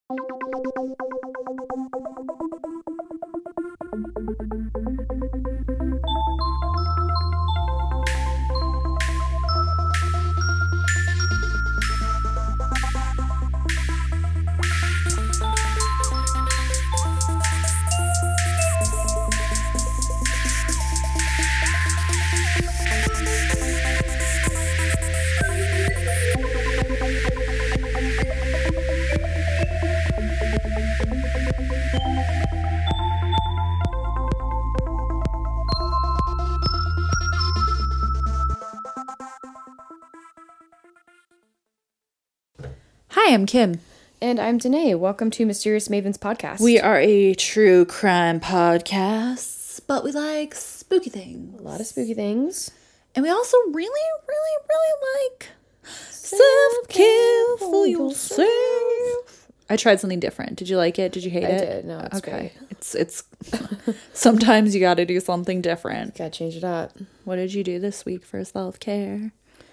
Hi, I'm Kim. And I'm Danae. Welcome to Mysterious Mavens Podcast. We are a true crime podcast, but we like spooky things. A lot of spooky things. And we also really like self-care for yourself. I tried something different. Did you like it? Did you hate it? I did. No, it's okay. great. It's sometimes you got to do something different. Gotta change it up. What did you do this week for self-care?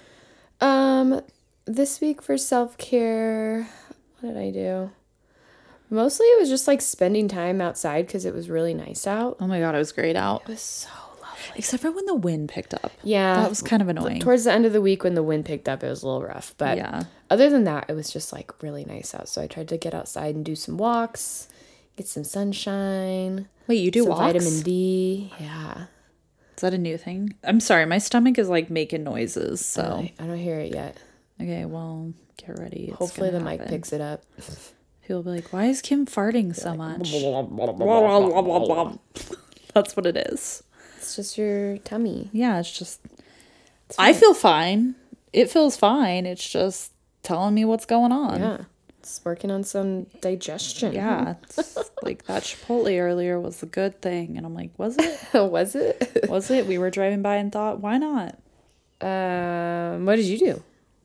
This week for self-care, what did I do? Mostly it was just like spending time outside because it was really nice out. Oh my God, it was great out. It was so lovely. Except for when the wind picked up. Yeah. That was kind of annoying. Towards the end of the week when the wind picked up, it was a little rough. But yeah. Other than that, it was just like really nice out. So I tried to get outside and do some walks, get some sunshine. Wait, you do some walks? Vitamin D. Yeah. Is that a new thing? I'm sorry, my stomach is like making noises, so. I don't hear it yet. Okay, well, get ready. It's Hopefully the happen. mic picks it up. People will be like, why is Kim farting so much? That's what it is. It's just your tummy. Yeah, it's just... I feel fine. It feels fine. It's just telling me what's going on. Yeah. It's working on some digestion. Yeah. It's like that Chipotle earlier was a good thing. And I'm like, was it? Was it? Was it? We were driving by and thought, why not? What did you do?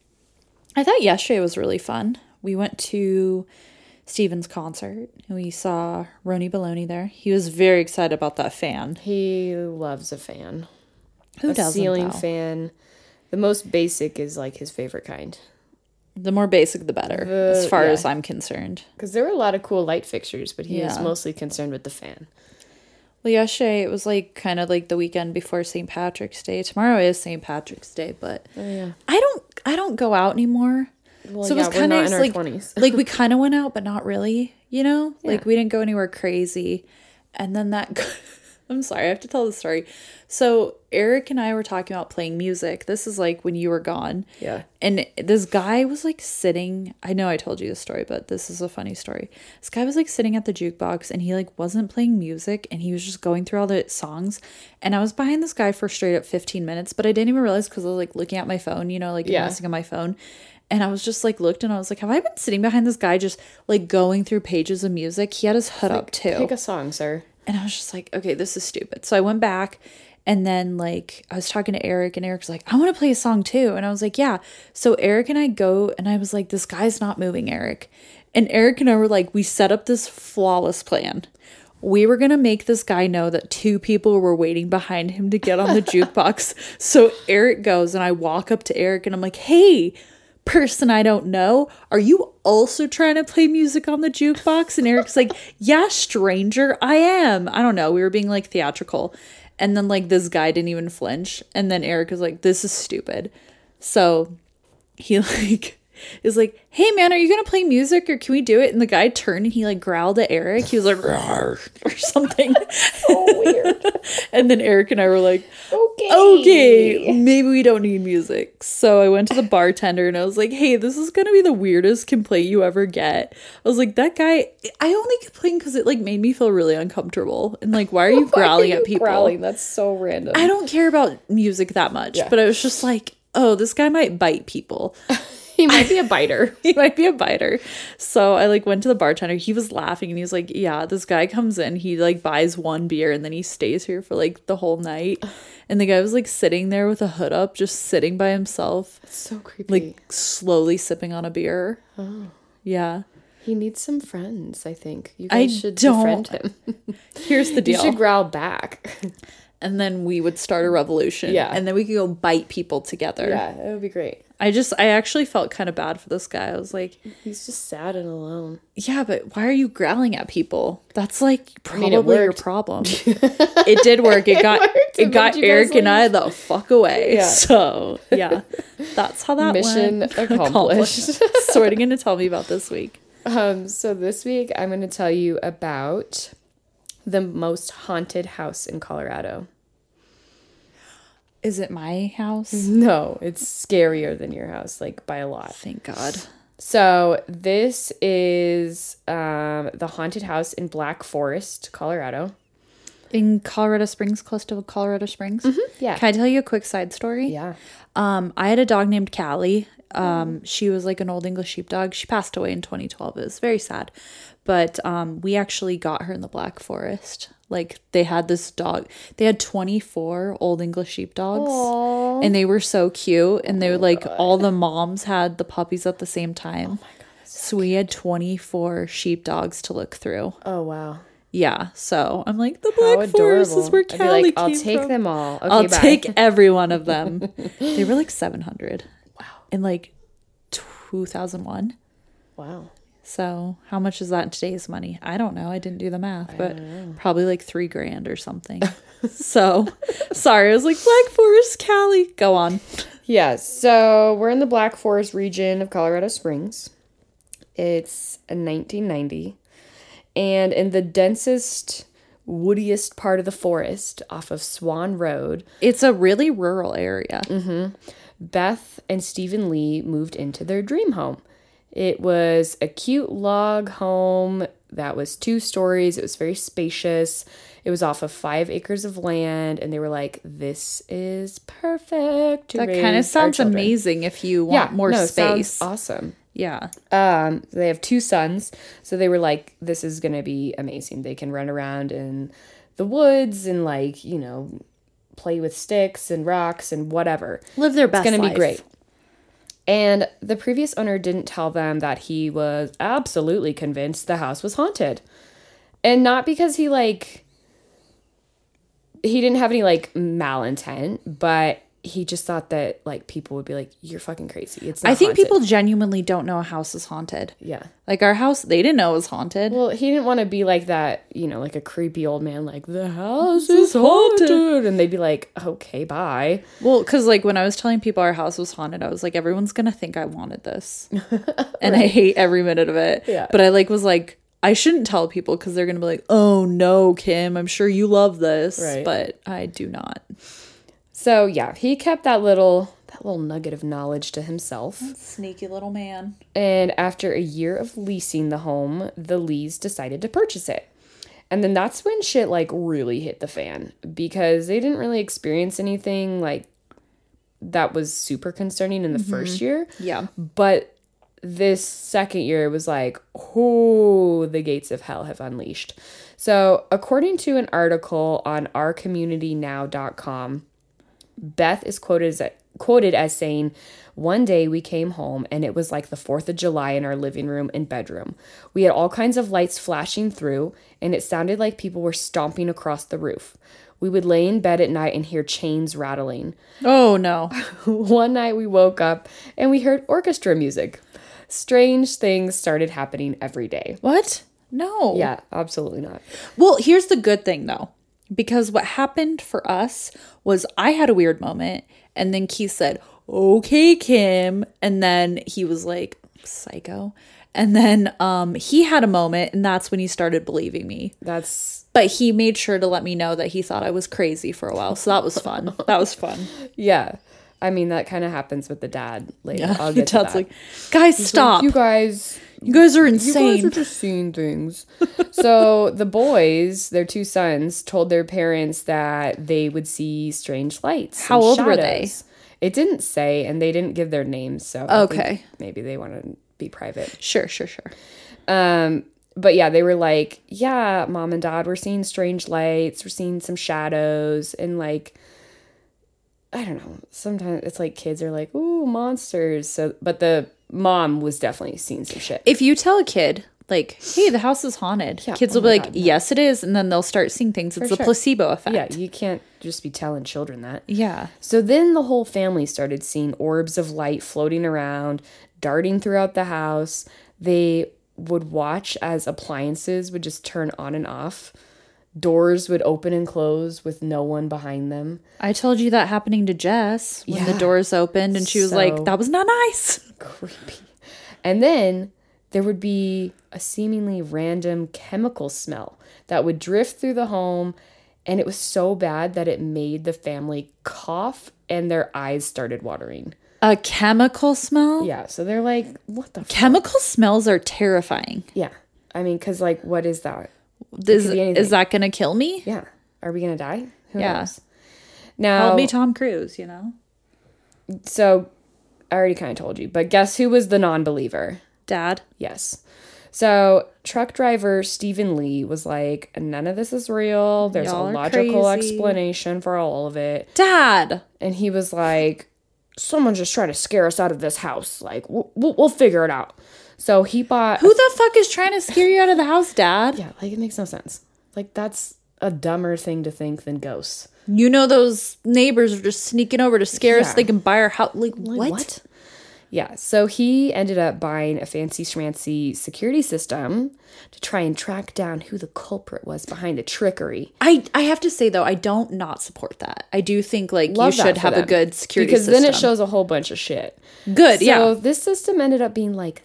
I thought yesterday was really fun. We went to Steven's concert and we saw Roni Baloney there. He was very excited about that fan. He loves a fan. Who doesn't, ceiling though? fan. The most basic is like his favorite kind. The more basic, the better, as far as I'm concerned. Because there were a lot of cool light fixtures, but he was Yeah. mostly concerned with the fan. Well, yesterday it was like kind of like the weekend before St. Patrick's Day. Tomorrow is St. Patrick's Day, but I don't go out anymore. Well, So it was we're kind not of in our like 20s. like we kind of went out, but not really. You know, like Yeah. we didn't go anywhere crazy. And then I'm sorry, I have to tell the story. So Eric and I were talking about playing music. This is like when you were gone. Yeah. And this guy was like sitting, I know I told you this story, but this is a funny story. This guy was like sitting at the jukebox and he like wasn't playing music and he was just going through all the songs. And I was behind this guy for straight up 15 minutes, but I didn't even realize because I was like looking at my phone, you know, like messing on my phone. And I was just like looked and I was like, have I been sitting behind this guy just like going through pages of music? He had his hood up too. Pick a song, sir. And I was just like, okay, this is stupid. So I went back and then like I was talking to Eric and Eric's like, I want to play a song too. And I was like, yeah. So Eric and I go and I was like, this guy's not moving, Eric. And Eric and I were like, we set up this flawless plan. We were going to make this guy know that two people were waiting behind him to get on the jukebox. So Eric goes and I walk up to Eric and I'm like, hey, person I don't know, are you also trying to play music on the jukebox? And Eric's like, yeah, stranger, I am. I don't know. We were being like theatrical. And then like this guy didn't even flinch. And then Eric was like, this is stupid. So he like is like, hey man, are you gonna play music or can we do it? And the guy turned and he like growled at Eric. He was like, rawr, or something. So weird. And then Eric and I were like, okay, maybe we don't need music. So I went to the bartender and I was like, hey, this is gonna be the weirdest complaint you ever get. I was like, that guy, I only complained because it like made me feel really uncomfortable. And like, why are you growling at people? Growling? That's so random. I don't care about music that much, but I was just like, oh, this guy might bite people. He might be a biter. He might be a biter. So I like went to the bartender. He was laughing and he was like, yeah, this guy comes in, he like buys one beer and then he stays here for like the whole night. And the guy was like sitting there with a hood up, just sitting by himself. It's so creepy. Like slowly sipping on a beer. Oh. Yeah. He needs some friends, I think. You guys should befriend him. Here's the deal. You should growl back. and then we would start a revolution. Yeah. And then we could go bite people together. Yeah, it would be great. I actually felt kind of bad for this guy. I was like, He's just sad and alone. yeah, but why are you growling at people? That's like probably it your worked. problem. It did work. It got worked. it got Made you guys Eric and I the fuck away. Yeah. So yeah, that's how that Mission went. accomplished. So what are you going to tell me about this week? So this week I'm going to tell you about the most haunted house in Colorado. Is it my house? No, it's scarier than your house, like by a lot. Thank God. So this is the haunted house in Black Forest, Colorado. In Colorado Springs, close to Colorado Springs. Yeah. Can I tell you a quick side story? Yeah. I had a dog named Callie. She was like an old English sheepdog. She passed away in 2012. It was very sad. But we actually got her in the Black Forest. Like they had this dog. They had 24 old English sheepdogs. Aww. And they were so cute. And they were like, all the moms had the puppies at the same time. Oh my God. So we had 24 sheepdogs to look through. Oh, wow. Yeah, so I'm like, the How Black Forest is where I'd be Callie like, came I'll take from. them all. Okay, I'll bye. take every one of them. They were like 700. Wow. In like 2001. Wow. So how much is that in today's money? I don't know. I didn't do the math, but probably like $3,000 or something. So sorry, I was like, Black Forest, Callie. Go on. Yeah, so we're in the Black Forest region of Colorado Springs. It's a 1990. And in the densest, woodiest part of the forest off of Swan Road, It's a really rural area. Beth and Stephen Lee moved into their dream home. It was a cute log home that was 2 stories. It was very spacious. It was off of 5 acres of land, and they were like, this is perfect to That raise kind our of sounds children. amazing if you want more Sounds space. awesome. Yeah. They have 2 sons, so they were like, this is gonna be amazing. They can run around in the woods and like, you know, play with sticks and rocks and whatever. Live their best It's gonna life. be great. And the previous owner didn't tell them that he was absolutely convinced the house was haunted. And not because he didn't have any like malintent, but he just thought that like people would be like, you're fucking crazy. It's not I think haunted. people genuinely don't know a house is haunted. Yeah. Like our house, they didn't know it was haunted. Well, he didn't want to be like that, you know, like a creepy old man, like, the house is haunted. And they'd be like, okay, bye. Well, because like when I was telling people our house was haunted, I was like, everyone's gonna think I wanted this, and I hate every minute of it. Yeah. But I was like, I shouldn't tell people because they're gonna be like, oh no, Kim, I'm sure you love this, Right. but I do not. So yeah, he kept that little nugget of knowledge to himself. Sneaky little man. And after a year of leasing the home, the Lees decided to purchase it. And then that's when shit like really hit the fan, because they didn't really experience anything like that was super concerning in the first year. Yeah. But this second year, it was like, oh, the gates of hell have unleashed. So according to an article on ourcommunitynow.com, Beth is quoted as saying, one day we came home and it was like the 4th of July in our living room and bedroom. We had all kinds of lights flashing through, and it sounded like people were stomping across the roof. We would lay in bed at night and hear chains rattling. Oh no. One night we woke up and we heard orchestra music. Strange things started happening every day. What? No. Yeah, absolutely not. Well, here's the good thing though, because what happened for us was I had a weird moment, and then Keith said, okay, Kim. And then he was like, psycho. And then he had a moment, and that's when he started believing me. But he made sure to let me know that he thought I was crazy for a while. So that was fun. That was fun. Yeah. I mean, that kind of happens with the dad later. Yeah. I'll get to Dad's that. like, guys, stop. You guys are insane. You guys are just seeing things. So the boys, their 2 sons, told their parents that they would see strange lights. How and old were they? shadows. It didn't say, and they didn't give their names. So I think Okay. maybe they want to be private. Sure. But yeah, they were like, yeah, Mom and Dad, we're seeing strange lights. We're seeing some shadows. And like, I don't know. Sometimes it's like kids are like, ooh, monsters. So, but the mom was definitely seeing some shit. If you tell a kid like, hey, the house is haunted. Yeah. Kids Oh will be my like, God, no. yes, it is. And then they'll start seeing things. It's a sure. placebo effect. Yeah, you can't just be telling children that. Yeah. So then the whole family started seeing orbs of light floating around, darting throughout the house. They would watch as appliances would just turn on and off. Doors would open and close with no one behind them. I told you that happening to Jess when the Yeah. doors opened and she was So- like, that was not nice. Creepy. And then there would be a seemingly random chemical smell that would drift through the home, and it was so bad that it made the family cough and their eyes started watering. A chemical smell? Yeah, so they're like, what the Chemical smells are terrifying. Yeah. I mean, because, like, what is that? Is that going to kill me? Yeah. Are we going to die? Who Yeah. knows? Now, Help me, Tom Cruise, you know? so I already kind of told you, but guess who was the non-believer? Dad. Yes. So truck driver Stephen Lee was like, none of this is real. There's Y'all a are logical crazy. explanation for all of it. Dad. And he was like, someone's just trying to scare us out of this house. Like, we'll figure it out. So he bought... Who the fuck is trying to scare you out of the house, Dad? Yeah, like, it makes no sense. Like, that's a dumber thing to think than ghosts. You know those neighbors are just sneaking over to scare us Yeah. so they can buy our house. Like what? Yeah, so he ended up buying a fancy schmancy security system to try and track down who the culprit was behind the trickery. I have to say, though, I don't not support that. I do think, like, Love you that should for have a them. good security because system. then it shows a whole bunch of shit. Good, So yeah. this system ended up being like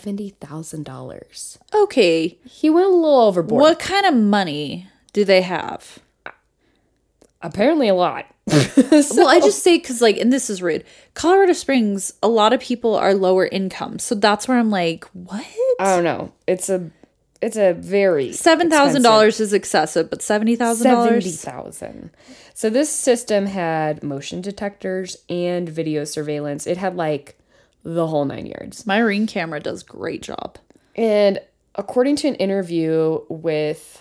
$70,000. Okay. He went a little overboard. What kind of money do they have? Apparently a lot. Well, I just say because, like, and this is rude. Colorado Springs, a lot of people are lower income, so that's where I'm like, what? I don't know. It's a very $7,000 is excessive, but $70,000. $70,000. So this system had motion detectors and video surveillance. It had like the whole 9 yards. My Ring camera does a great job. And according to an interview with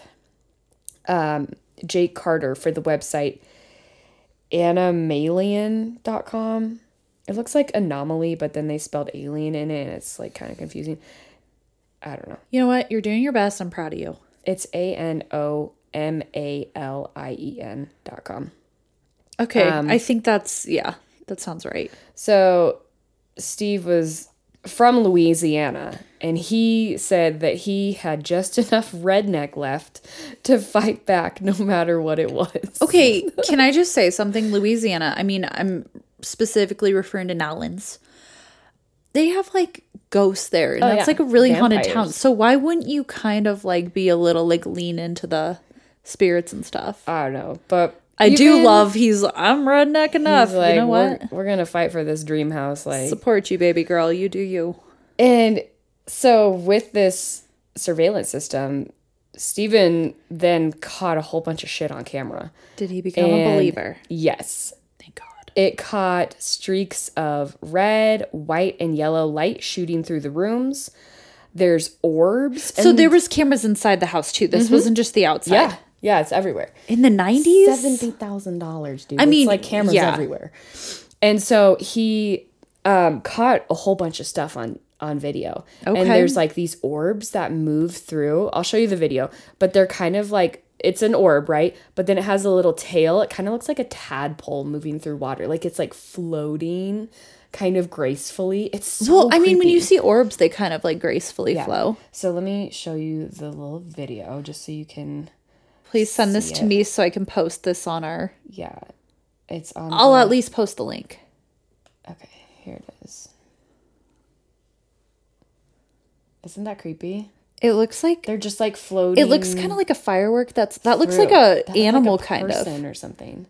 Jake Carter for the website Animalian.com, it looks like anomaly, but then they spelled alien in it, and it's like kind of confusing. I don't know. You know what? You're doing your best. I'm proud of you. It's ANOMALIEN.com. Okay. I think that sounds right. So Steve was from Louisiana, and he said that he had just enough redneck left to fight back no matter what it was. Okay. Can I just say something? Louisiana, I mean, I'm specifically referring to Nowlands. They have, like, ghosts there, and that's yeah. like a really haunted Vampires. town. So why wouldn't you kind of, like, be a little, like, lean into the spirits and stuff? I don't know, but I do even- love I'm redneck enough. he's like, You know what? We're gonna fight for this dream house, like. Support you, baby girl. You do you. And so with this surveillance system, Steven then caught a whole bunch of shit on camera. Did he become a And believer? Yes. Thank God. It caught streaks of red, white, and yellow light shooting through the rooms. There's orbs. So there was cameras inside the house too. This wasn't just the outside. Yeah. Yeah, it's everywhere. In the 90s? $70,000, dude. I mean, it's like cameras yeah. everywhere. And so he caught a whole bunch of stuff on video. Okay. And there's like these orbs that move through. I'll show you the video, but they're kind of like, it's an orb, right? But then it has a little tail. It kind of looks like a tadpole moving through water. Like it's like floating kind of gracefully. It's so Well, I mean, when creepy. you see orbs, they kind of like gracefully flow. So let me show you the little video just so you can, Please send this See to it. me so I can post this on our. yeah. It's on I'll at least post the link. Okay, here it is. Isn't that creepy? It looks like They're just like floating. it looks kind of like a firework. That looks through. like a That looks animal like a kind of. person or something.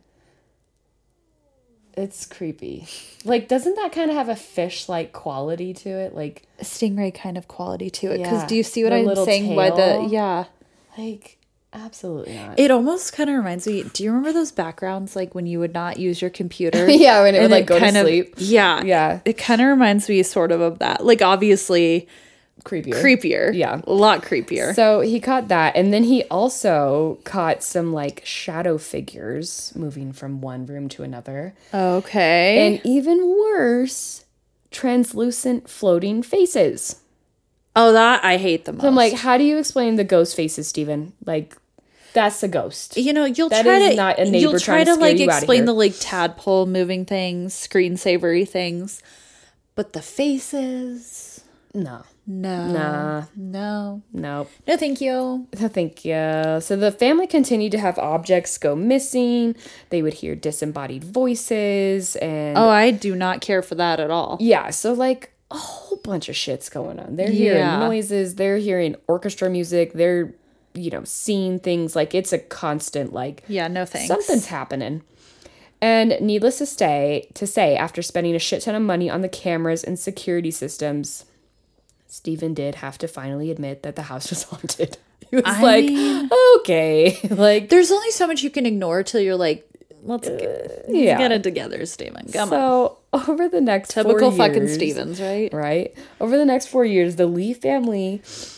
It's creepy. Like, doesn't that kind of have a fish-like quality to it? Like, A stingray kind of quality to it. Because Yeah. do you see what The I'm little saying? Why tail. yeah. like absolutely not. It almost kind of reminds me. Do you remember those backgrounds, like when you would not use your computer? Yeah, when it would And like go to kind of- sleep. Yeah, Yeah. It kind of reminds me sort of that. Like obviously Creepier. creepier. A lot creepier. So he caught that, and then he also caught some like shadow figures moving from one room to another. Okay. And even worse, translucent floating faces. Oh, that I hate the most. So I'm like, how do you explain the ghost faces, Steven? Like, that's a ghost. You know, you'll That try is to not a neighbor you'll try trying to to scare like you outta explain here. the like tadpole moving things, screensavery things, but the faces, No. no, Nah. no, Nope. no, thank you. No, thank you. So the family continued to have objects go missing. They would hear disembodied voices and Oh, I do not care for that at all. yeah, so like a whole bunch of shit's going on. They're hearing Yeah. noises, they're hearing orchestra music, they're, you know, seeing things. Like it's a constant like Yeah, no thanks. something's happening. And needless to say, after spending a shit ton of money on the cameras and security systems, Stephen did have to finally admit that the house was haunted. He was mean- okay. Like, There's only so much you can ignore till you're like, let's get it together, Steven. Come on. so over the next Typical 4 fucking years, Stevens, right? right? Over the next 4 years, the Lee family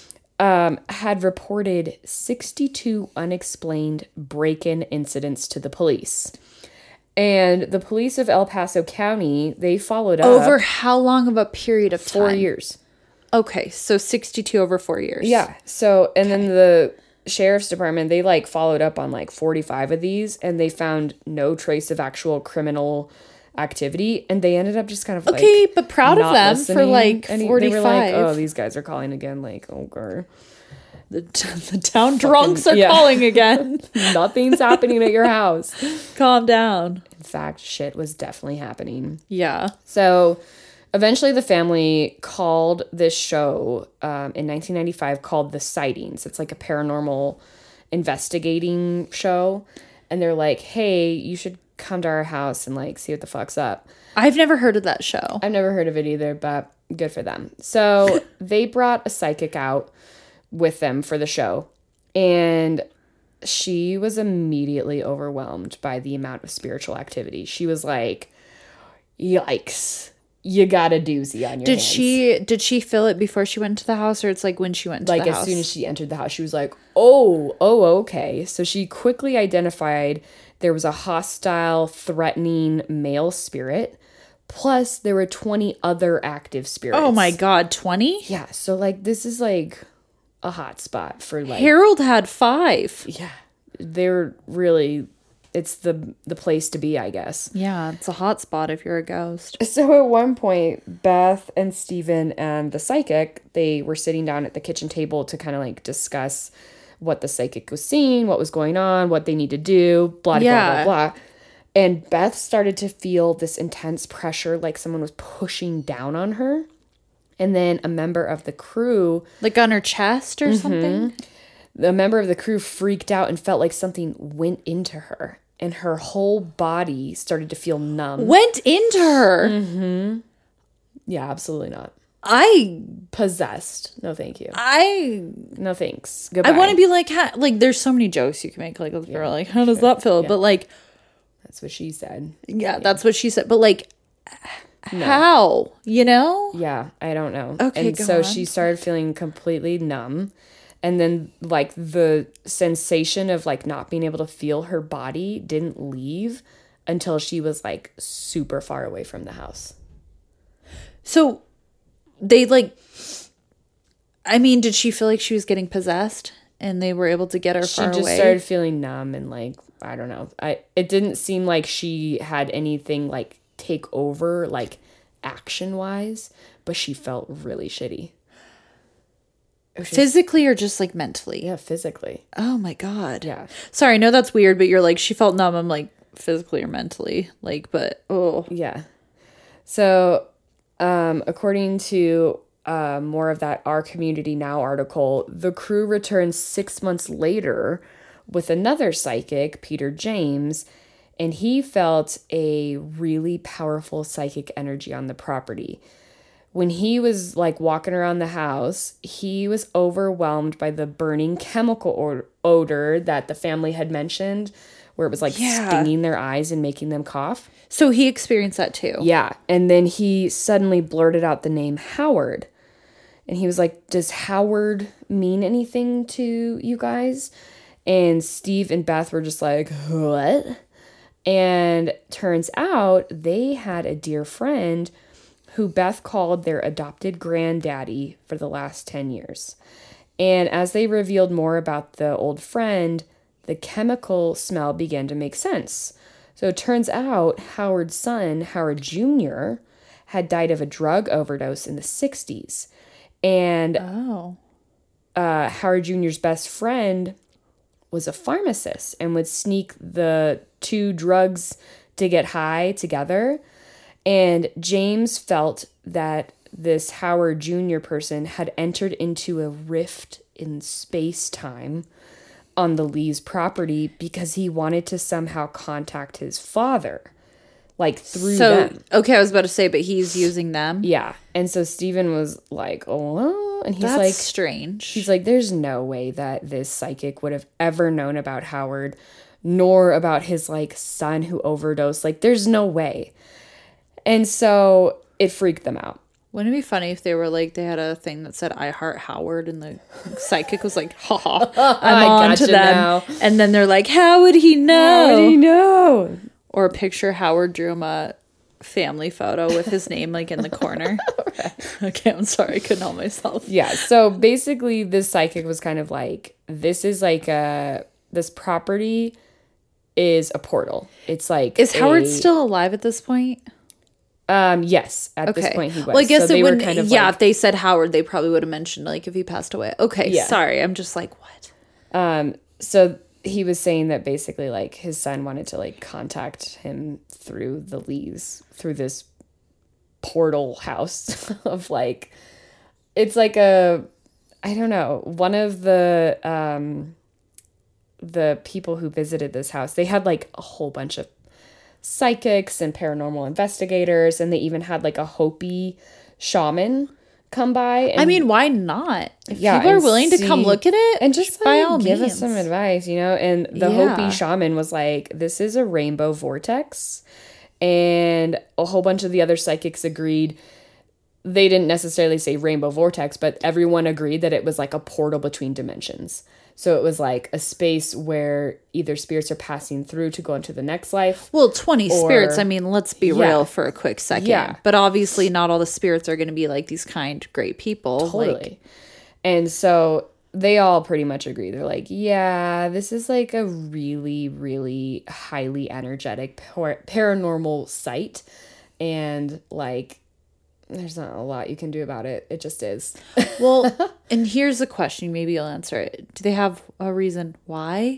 had reported 62 unexplained break-in incidents to the police. And the police of El Paso County, they followed up Over how long of a period of time? 4 years. Okay, so 62 over 4 years. Yeah. So, and then the sheriff's department, they like followed up on like 45 of these and they found no trace of actual criminal activity. And they ended up just kind of like, Okay, but proud of not them for listening. like And 45. they were like, oh, these guys are calling again. Like, okay. The town drunks are yeah. calling again. Nothing's happening at your house. Calm down. In fact, shit was definitely happening. Yeah. So eventually the family called this show in 1995 called The Sightings. It's like a paranormal investigating show. And they're like, hey, you should come to our house and like see what the fuck's up. I've never heard of that show. I've never heard of it either, but good for them. So they brought a psychic out with them for the show. And she was immediately overwhelmed by the amount of spiritual activity. She was like, yikes. You got a doozy on your hands. Did she feel it before she went to the house, or it's like when she went to Like the as house? soon as she entered the house, she was like, oh, okay. So she quickly identified there was a hostile, threatening male spirit. Plus there were 20 other active spirits. Oh my God, 20? Yeah. So like, this is like a hot spot for like, Harold had 5. yeah, they're really, it's the place to be, I guess. Yeah, it's a hot spot if you're a ghost. So at one point, Beth and Steven and the psychic, they were sitting down at the kitchen table to kind of like discuss what the psychic was seeing, what was going on, what they need to do, blah, Yeah. blah, blah, blah. And Beth started to feel this intense pressure, like someone was pushing down on her. And then a member of the crew, Like on her chest or something? the member of the crew freaked out and felt like something went into her. And her whole body started to feel numb. Went into her. Yeah, absolutely not. I Possessed. No, thank you. I No, thanks. Goodbye. want to be like, like there's so many jokes you can make. Like, girl, like, how does that feel? But like, That's what she said. yeah, that's what she said. But like, how? You know? Yeah, I don't know. Okay, and go so on. she started feeling completely numb. And then, like, the sensation of, like, not being able to feel her body didn't leave until she was, like, super far away from the house. So they like, I mean, did she feel like she was getting possessed and they were able to get her She far just away? started feeling numb and, like, I don't know. It didn't seem like she had anything, like, take over, like, action-wise, but she felt really shitty. Physically or just like mentally? Yeah, physically. Oh my God. Yeah. Sorry, I know that's weird, but you're like, she felt numb. I'm like, physically or mentally? Like, but, oh. Yeah. So, according to more of that Our Community Now article, the crew returned 6 months later with another psychic, Peter James, and he felt a really powerful psychic energy on the property. When he was like walking around the house, he was overwhelmed by the burning chemical odor that the family had mentioned, where it was like Yeah. stinging their eyes and making them cough. So he experienced that too. Yeah. And then he suddenly blurted out the name Howard. And he was like, does Howard mean anything to you guys? And Steve and Beth were just like, what? And turns out they had a dear friend who Beth called their adopted granddaddy for the last 10 years. And as they revealed more about the old friend, the chemical smell began to make sense. So it turns out Howard's son, Howard Jr., had died of a drug overdose in the 60s. And Howard Jr.'s best friend was a pharmacist and would sneak the two drugs to get high together. And James felt that this Howard Jr. person had entered into a rift in space-time on the Lees property because he wanted to somehow contact his father, like through them. Okay, I was about to say, but he's using them? Yeah. And so Stephen was like, oh, and he's That's like, strange. He's like, there's no way that this psychic would have ever known about Howard, nor about his like son who overdosed. Like, there's no way. And so it freaked them out. Wouldn't it be funny if they were like, they had a thing that said, I heart Howard, and the psychic was like, haha, I'm on to them. Now. And then they're like, how would he know? How would he know? Or a picture Howard drew him a family photo with his name like in the corner. Right. Okay, I'm sorry, I couldn't help myself. Yeah, so basically this psychic was kind of like, this is like this property is a portal. It's like, is Howard still alive at this point? Yes, at this point he was. Well, I guess so it wouldn't. Kind of if they said Howard, they probably would have mentioned like if he passed away. Okay, yeah. Sorry, I'm just like, what? So he was saying that basically like his son wanted to like contact him through the Lees, through this portal house of like, it's like I don't know, one of the people who visited this house, they had like a whole bunch of psychics and paranormal investigators, and they even had like a Hopi shaman come by. And, I mean, why not? If people are willing to come look at it, and just by all give means. us some advice, you know. And the Hopi shaman was like, this is a rainbow vortex. And a whole bunch of the other psychics agreed. They didn't necessarily say rainbow vortex, but everyone agreed that it was like a portal between dimensions. So it was like a space where either spirits are passing through to go into the next life. Well, 20 spirits. I mean, let's be real for a quick second. Yeah. But obviously not all the spirits are going to be like these kind, great people. Totally. And so they all pretty much agree. They're like, yeah, this is like a really, really highly energetic paranormal site. And like, there's not a lot you can do about it. It just is. Well, and here's the question. Maybe you'll answer it. Do they have a reason why?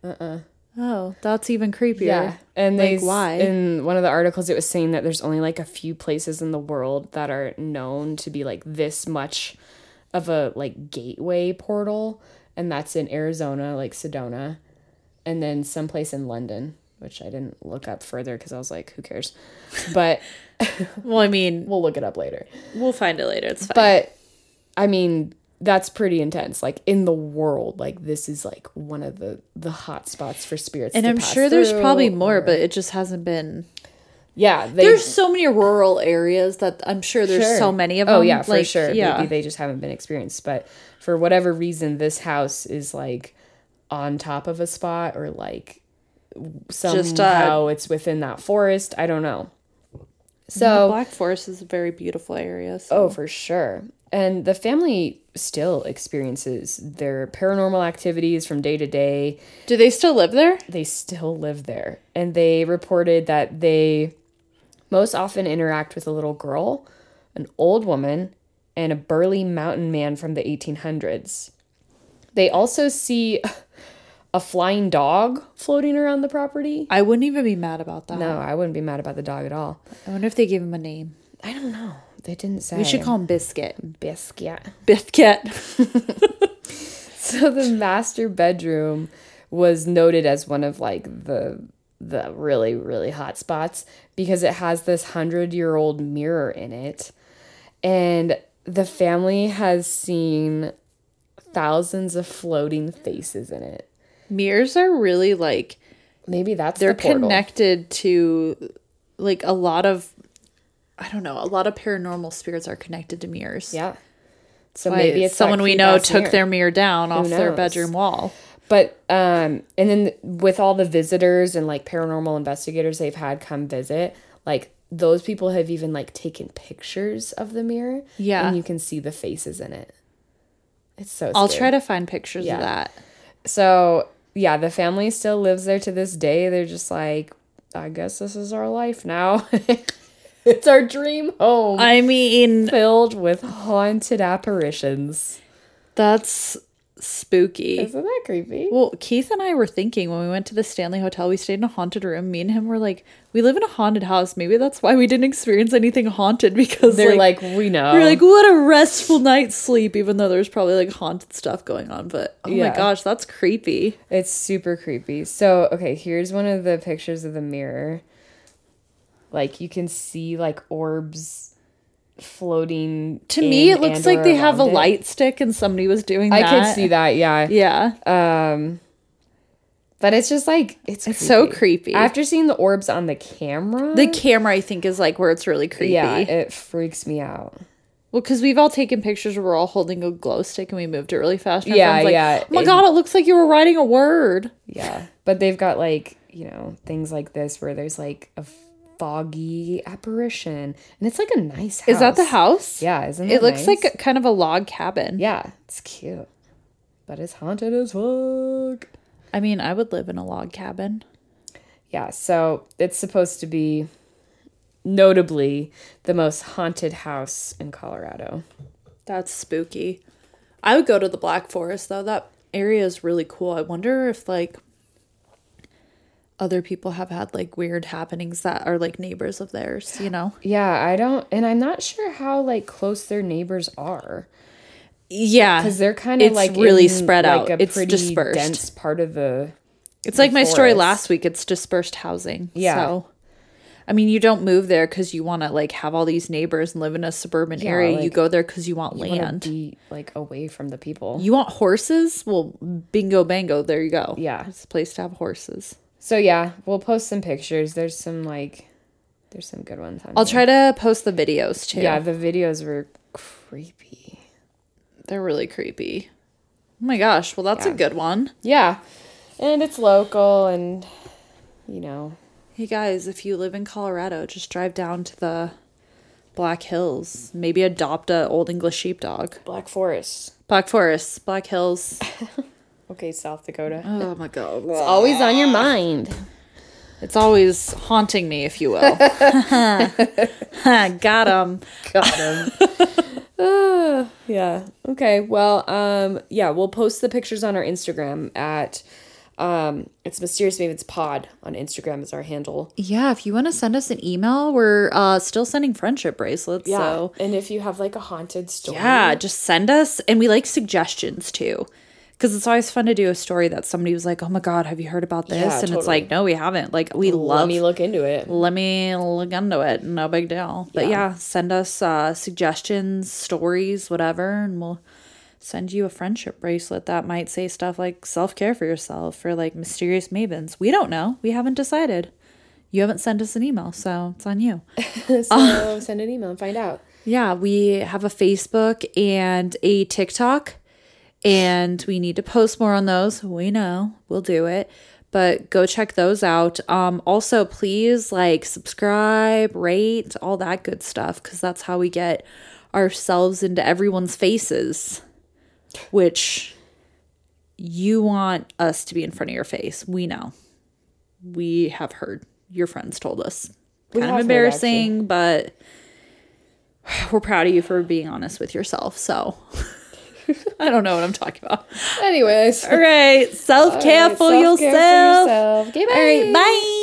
Oh, that's even creepier. Yeah. And why? In one of the articles, it was saying that there's only like a few places in the world that are known to be like this much of a like gateway portal. And that's in Arizona, like Sedona. And then someplace in London, which I didn't look up further because I was like, who cares? But well, I mean, we'll look it up later. We'll find it later. It's fine. But I mean, that's pretty intense. Like in the world, like this is like one of the hot spots for spirits. And I'm sure there's probably more, but it just hasn't been. Yeah, there's so many rural areas that I'm sure there's so many of them. Oh yeah, for like, sure. Yeah. Maybe they just haven't been experienced, but for whatever reason, this house is like on top of a spot or like somehow it's within that forest. I don't know. So the Black Forest is a very beautiful area. So. Oh, for sure. And the family still experiences their paranormal activities from day to day. Do they still live there? They still live there. And they reported that they most often interact with a little girl, an old woman, and a burly mountain man from the 1800s. They also see a flying dog floating around the property. I wouldn't even be mad about that. No, I wouldn't be mad about the dog at all. I wonder if they gave him a name. I don't know. They didn't say. We should call him Biscuit. Biscuit. So the master bedroom was noted as one of like the really, really hot spots because it has this 100-year-old mirror in it. And the family has seen thousands of floating faces in it. Mirrors are really like, maybe that's they're the portal. Connected to like a lot of, I don't know, a lot of paranormal spirits are connected to mirrors. Yeah. So maybe it's someone we know took their mirror down off their bedroom wall. But and then with all the visitors and like paranormal investigators they've had come visit, like those people have even like taken pictures of the mirror. Yeah. And you can see the faces in it. It's so I'll scary. try to find pictures Yeah. of that. So, yeah, the family still lives there to this day. They're just like, I guess this is our life now. It's our dream home. I mean, Filled with haunted apparitions. that's spooky. Isn't that creepy? Well, Keith and I were thinking when we went to the Stanley Hotel, we stayed in a haunted room. Me and him were like, we live in a haunted house. Maybe that's why we didn't experience anything haunted, because They're like, we know. we're like, what a restful night's sleep, even though there's probably like haunted stuff going on. But oh Yeah. my gosh, that's creepy. It's super creepy. So, okay, here's one of the pictures of the mirror. Like, you can see, like, orbs floating. To me, in it looks and like or they have a around it. light stick and somebody was doing I that. could see that, yeah. Yeah. But it's just like, it's so creepy. After seeing the orbs on the camera. The camera, I think, is like where it's really creepy. Yeah, it freaks me out. Well, because we've all taken pictures where we're all holding a glow stick and we moved it really fast. And our Yeah, friend's like, yeah. Oh my God, it looks like you were writing a word. Yeah. But they've got, like, you know, things like this where there's, like, a foggy apparition. And it's, like, a nice house. Is that the house? Yeah, isn't it It looks nice? like kind of a log cabin. Yeah, it's cute. But it's haunted as fuck. I mean, I would live in a log cabin. Yeah, so it's supposed to be notably the most haunted house in Colorado. That's spooky. I would go to the Black Forest, though. That area is really cool. I wonder if, like, other people have had, like, weird happenings that are, like, neighbors of theirs, you know? Yeah, and I'm not sure how, like, close their neighbors are. Yeah. Because they're kind of, It's like, really in, spread like, out. a It's pretty dispersed. dense part of the It's like my story forest. last week. It's dispersed housing. Yeah. So, I mean, you don't move there because you want to, like, have all these neighbors and live in a suburban Yeah, area. You like, go there because you want You want land. to be, like, away from the people. You want horses? Well, bingo bango. There you go. Yeah. It's a place to have horses. So, yeah, we'll post some pictures. There's some good ones on I'll here. try to post the videos too. Yeah, the videos were creepy. They're really creepy. Oh my gosh. Well, that's Yeah. a good one. Yeah. And it's local and, you know. Hey guys, if you live in Colorado, just drive down to the Black Hills. Maybe adopt a Old English sheepdog. Black Forest. Black Forest, Black Hills. Okay, South Dakota. Oh my God. It's always on your mind. It's always haunting me, if you will. Got him. Got him. Yeah. Okay. Well, yeah, we'll post the pictures on our Instagram at it's Mysterious Mavens Pod on Instagram is our handle. Yeah, if you want to send us an email, we're still sending friendship bracelets. Yeah. So And if you have like a haunted story. yeah, just send us. And we like suggestions too. Because it's always fun to do a story that somebody was like, oh my God, have you heard about this? Yeah, and it's totally. like, no, we haven't. Like, we Let love. me look into it. Let me look into it. No big deal. But yeah, send us suggestions, stories, whatever, and we'll send you a friendship bracelet that might say stuff like self-care for yourself or like mysterious mavens. We don't know. We haven't decided. You haven't sent us an email, so it's on you. So send an email and find out. Yeah, we have a Facebook and a TikTok, and we need to post more on those. We know. We'll do it. But go check those out. Also, please like subscribe, rate, all that good stuff, because that's how we get ourselves into everyone's faces, which you want us to be in front of your face. We know. We have heard. Your friends told us. We Kind have of heard, embarrassing, but we're proud of you for being honest with yourself. So I don't know what I'm talking about. Anyways. All right. Self-care for Self-care yourself. for yourself. Okay, bye. All right. Bye.